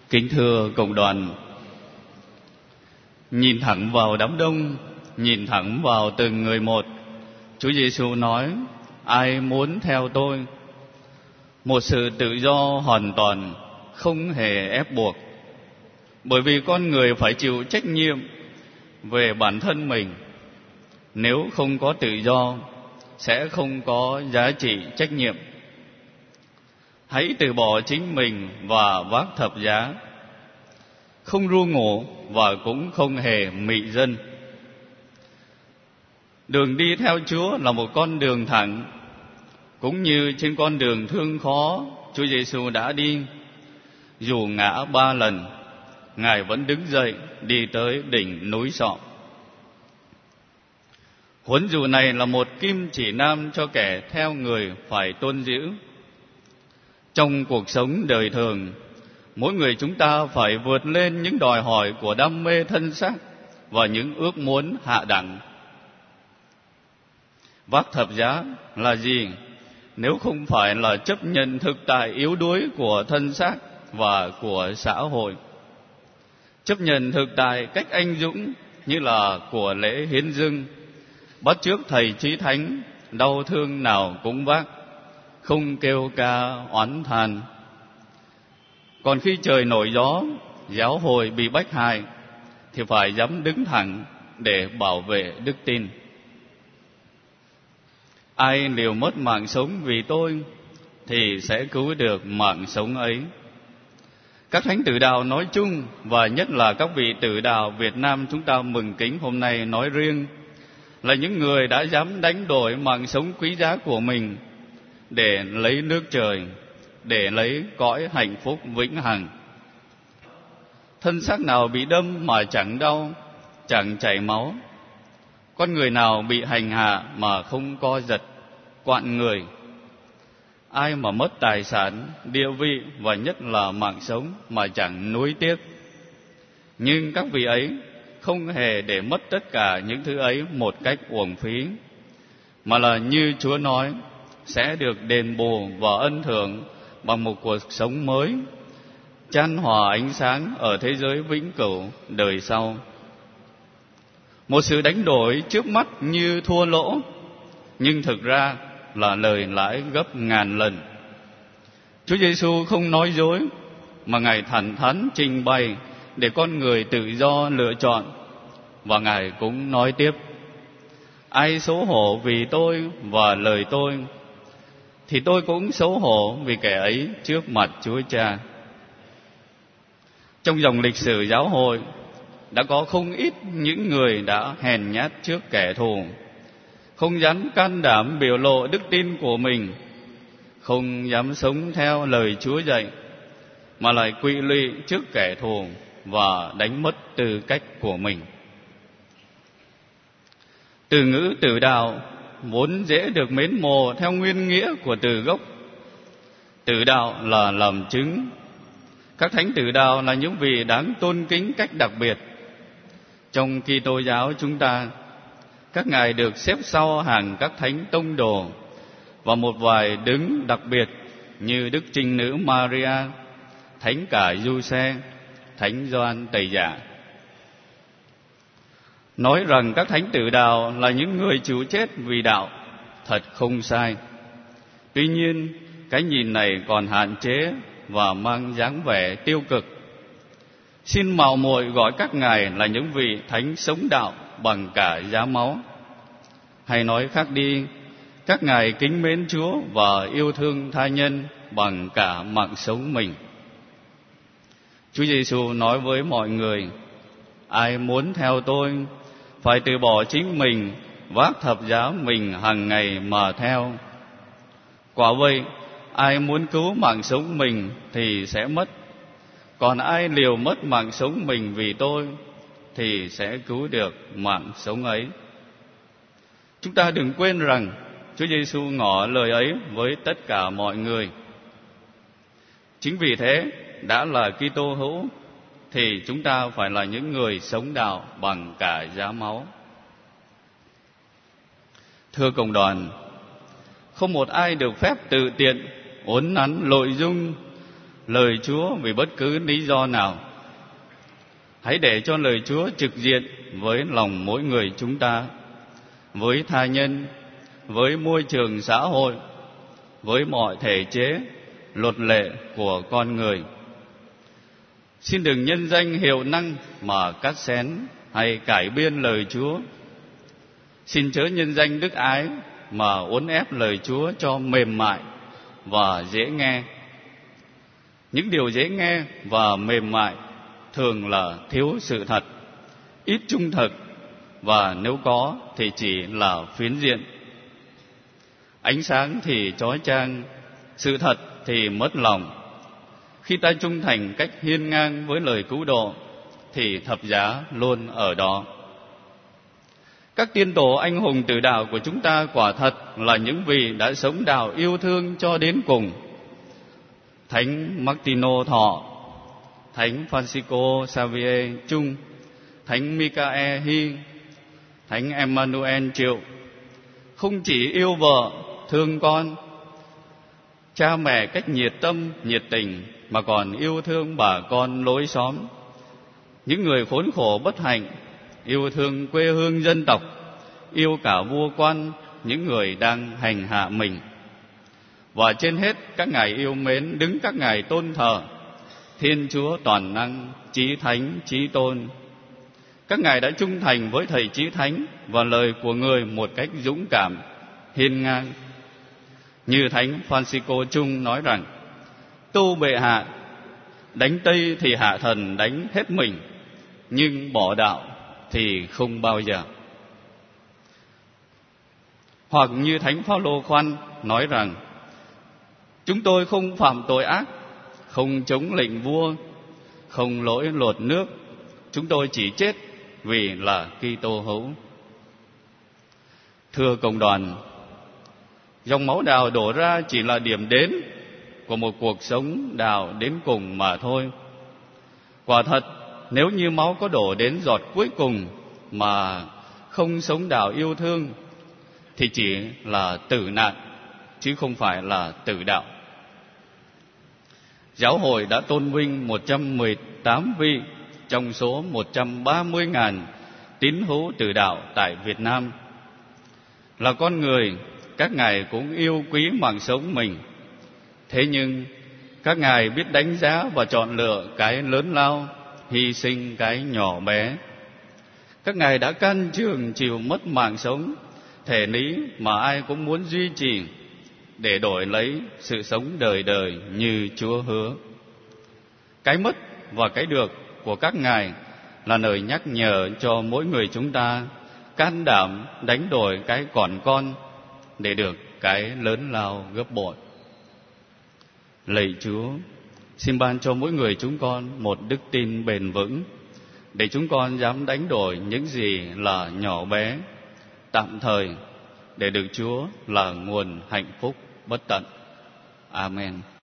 Kính thưa cộng đoàn, nhìn thẳng vào đám đông, nhìn thẳng vào từng người một, Chúa Giêsu nói: ai muốn theo tôi? Một sự tự do hoàn toàn, không hề ép buộc. Bởi vì con người phải chịu trách nhiệm về bản thân mình. Nếu không có tự do, sẽ không có giá trị trách nhiệm. Hãy từ bỏ chính mình và vác thập giá, không ru ngủ và cũng không hề mị dân. Đường đi theo Chúa là một con đường thẳng, cũng như trên con đường thương khó Chúa Giêsu đã đi. Dù ngã 3 lần, Ngài vẫn đứng dậy đi tới đỉnh núi Sọ. Huấn dụ này là một kim chỉ nam cho kẻ theo người phải tuân giữ. Trong cuộc sống đời thường, mỗi người chúng ta phải vượt lên những đòi hỏi của đam mê thân xác và những ước muốn hạ đẳng. Vác thập giá là gì nếu không phải là chấp nhận thực tại yếu đuối của thân xác và của xã hội? Chấp nhận thực tại cách anh dũng như là của lễ hiến dâng, bắt chước thầy chí thánh, đau thương nào cũng vác, không kêu ca oán than. Còn khi trời nổi gió, giáo hội bị bách hại, thì phải dám đứng thẳng để bảo vệ đức tin. Ai liều mất mạng sống vì tôi thì sẽ cứu được mạng sống ấy. Các thánh tử đạo nói chung, và nhất là các vị tử đạo Việt Nam chúng ta mừng kính hôm nay nói riêng, là những người đã dám đánh đổi mạng sống quý giá của mình để lấy nước trời, để lấy cõi hạnh phúc vĩnh hằng. Thân xác nào bị đâm mà chẳng đau, chẳng chảy máu? Con người nào bị hành hạ mà không co giật, quặn người? Ai mà mất tài sản, địa vị và nhất là mạng sống mà chẳng nuối tiếc? Nhưng các vị ấy không hề để mất tất cả những thứ ấy một cách uổng phí, mà là như Chúa nói, sẽ được đền bù và ân thưởng bằng một cuộc sống mới, chan hòa ánh sáng ở thế giới vĩnh cửu đời sau. Một sự đánh đổi trước mắt như thua lỗ, nhưng thực ra là lời lãi gấp ngàn lần. Chúa Giêsu không nói dối, mà Ngài thẳng thắn trình bày để con người tự do lựa chọn. Và Ngài cũng nói tiếp: ai xấu hổ vì tôi và lời tôi, thì tôi cũng xấu hổ vì kẻ ấy trước mặt Chúa Cha. Trong dòng lịch sử giáo hội, đã có không ít những người đã hèn nhát trước kẻ thù, không dám can đảm biểu lộ đức tin của mình, không dám sống theo lời Chúa dạy, mà lại quỵ lụy trước kẻ thù và đánh mất tư cách của mình. Từ ngữ tử đạo vốn dễ được mến mộ theo nguyên nghĩa của từ gốc. Tử đạo là làm chứng. Các thánh tử đạo là những vị đáng tôn kính cách đặc biệt. Trong Kitô giáo chúng ta, các ngài được xếp sau hàng các thánh tông đồ, và một vài đứng đặc biệt như Đức Trinh Nữ Maria, Thánh Cả Giuse, Thánh Gioan Tẩy Giả. Nói rằng các thánh tử đạo là những người chịu chết vì đạo, thật không sai. Tuy nhiên, cái nhìn này còn hạn chế và mang dáng vẻ tiêu cực. Xin mạo muội gọi các ngài là những vị thánh sống đạo bằng cả giá máu. Hay nói khác đi, các ngài kính mến Chúa và yêu thương tha nhân bằng cả mạng sống mình. Chúa Giêsu nói với mọi người: ai muốn theo tôi phải từ bỏ chính mình, vác thập giá mình hàng ngày mà theo. Quả vậy, ai muốn cứu mạng sống mình thì sẽ mất, còn ai liều mất mạng sống mình vì tôi thì sẽ cứu được mạng sống ấy. Chúng ta đừng quên rằng Chúa Giêsu ngỏ lời ấy với tất cả mọi người. Chính vì thế, đã là Kitô hữu thì chúng ta phải là những người sống đạo bằng cả giá máu. Thưa cộng đoàn, không một ai được phép tự tiện uốn nắn nội dung lời Chúa vì bất cứ lý do nào. Hãy để cho lời Chúa trực diện với lòng mỗi người chúng ta, với tha nhân, với môi trường xã hội, với mọi thể chế, luật lệ của con người. Xin đừng nhân danh hiệu năng mà cắt xén hay cải biên lời Chúa. Xin chớ nhân danh đức ái mà uốn ép lời Chúa cho mềm mại và dễ nghe. Những điều dễ nghe và mềm mại thường là thiếu sự thật, ít trung thực, và nếu có thì chỉ là phiến diện. Ánh sáng thì chói chang, sự thật thì mất lòng. Khi ta trung thành cách hiên ngang với lời cứu độ thì thập giá luôn ở đó. Các tiên tổ anh hùng tử đạo của chúng ta quả thật là những vị đã sống đạo yêu thương cho đến cùng. Thánh Martino Thọ, Thánh Francisco Xavier Trung, Thánh Michael Hy, Thánh Emmanuel Triệu không chỉ yêu vợ, thương con, cha mẹ cách nhiệt tâm, nhiệt tình, mà còn yêu thương bà con lối xóm, những người khốn khổ bất hạnh, yêu thương quê hương dân tộc, yêu cả vua quan, những người đang hành hạ mình. Và trên hết, các ngài yêu mến đứng các ngài tôn thờ Thiên Chúa toàn năng, Chí Thánh, Chí Tôn. Các ngài đã trung thành với thầy Chí Thánh và lời của người một cách dũng cảm, hiên ngang. Như Thánh Francisco Trung nói rằng: tu bệ hạ, đánh Tây thì hạ thần đánh hết mình, nhưng bỏ đạo thì không bao giờ. Hoặc như Thánh Phaolô Khoan nói rằng: chúng tôi không phạm tội ác, không chống lệnh vua, không lỗi luật nước, chúng tôi chỉ chết vì là Kitô hữu. Thưa cộng đoàn, dòng máu Đào đổ ra chỉ là điểm đến của một cuộc sống Đào đến cùng mà thôi. Quả thật, nếu như máu có đổ đến giọt cuối cùng mà không sống Đào yêu thương thì chỉ là tử nạn, chứ không phải là tử đạo. Giáo hội đã tôn vinh 118 vị trong số 130.000 tín hữu tử đạo tại Việt Nam. Là con người, các ngài cũng yêu quý mạng sống mình. Thế nhưng các ngài biết đánh giá và chọn lựa cái lớn lao, hy sinh cái nhỏ bé. Các ngài đã can trường chịu mất mạng sống thể lý mà ai cũng muốn duy trì, để đổi lấy sự sống đời đời như Chúa hứa. Cái mất và cái được của các ngài là lời nhắc nhở cho mỗi người chúng ta can đảm đánh đổi cái còn con để được cái lớn lao gấp bội. Lạy Chúa, xin ban cho mỗi người chúng con một đức tin bền vững, để chúng con dám đánh đổi những gì là nhỏ bé, tạm thời, để được Chúa là nguồn hạnh phúc bất tận. Amen.